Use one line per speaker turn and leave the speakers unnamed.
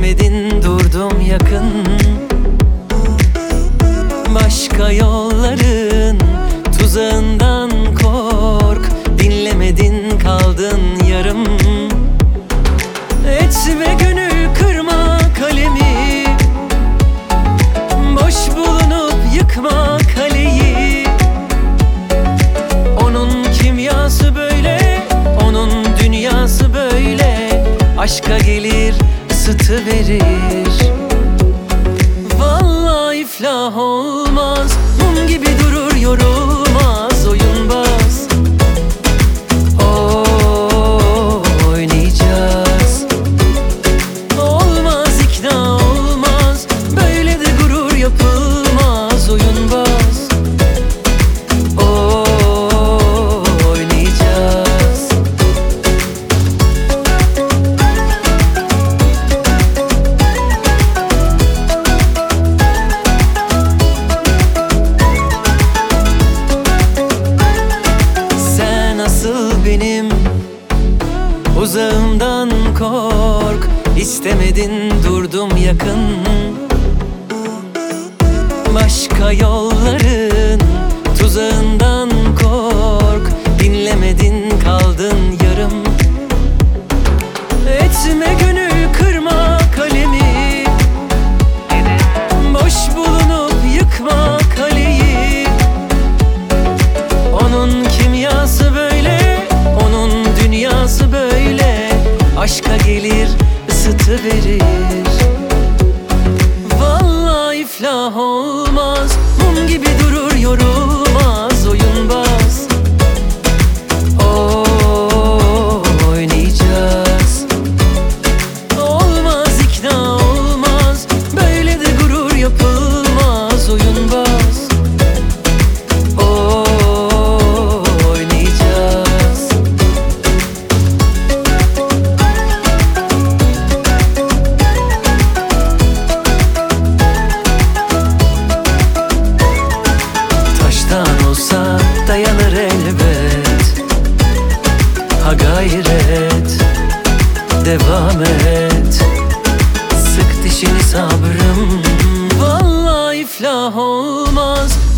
İstemedin durdum yakın, başka yolların tuzağından kork. Dinlemedin kaldın yarım. Etme gönül kırma kalemi, boş bulunup yıkma kaleyi. Onun kimyası böyle, onun dünyası böyle. Aşka gelir ısıtıverir. Vallahi iflah olmaz, mum gibi durur yorulmaz oyunbaz. Oynayacağız. Olmaz ikna olmaz, böyle de gurur yapılmaz oyunbaz. Oynayacağız. Sen asıl benim uzağımdan kork. İstemedin durdum yakın, başka yolların tuzağından kork. Dinlemedin kaldın yarım. Etme gönül kırma kalemi, boş bulunup yıkma kaleyi. Onun kimyası böyle, onun dünyası böyle. Aşka gelir ısıtıverir. Vallahi iflah olmaz, mum gibi durur yorulmaz oyunbaz. Oynayacağız. Olmaz ikna olmaz, böyle de gurur yapılmaz oyunbaz. Oynayacağız. Taştan olsa dayanır elbet. Ha gayret, devam et. Sık dişini sabrım. Vallahi iflah olmaz,